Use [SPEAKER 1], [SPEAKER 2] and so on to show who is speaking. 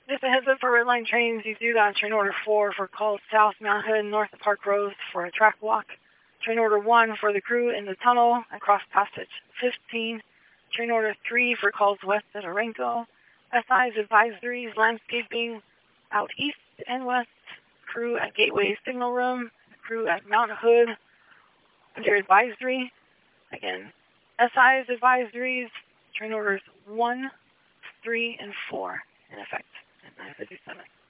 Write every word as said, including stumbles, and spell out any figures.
[SPEAKER 1] Just a heads up for red line trains, you do that on train order four for calls south Mount Hood, north of Park Rose for a track walk. Train order one for the crew in the tunnel across passage fifteen. Train order three for calls west at Orenco. S I's advisories, landscaping out east and west. Crew at Gateway Signal Room. Crew at Mount Hood under advisory. Again, S I's advisories, train orders one, three, and four in effect at nine fifty-seven.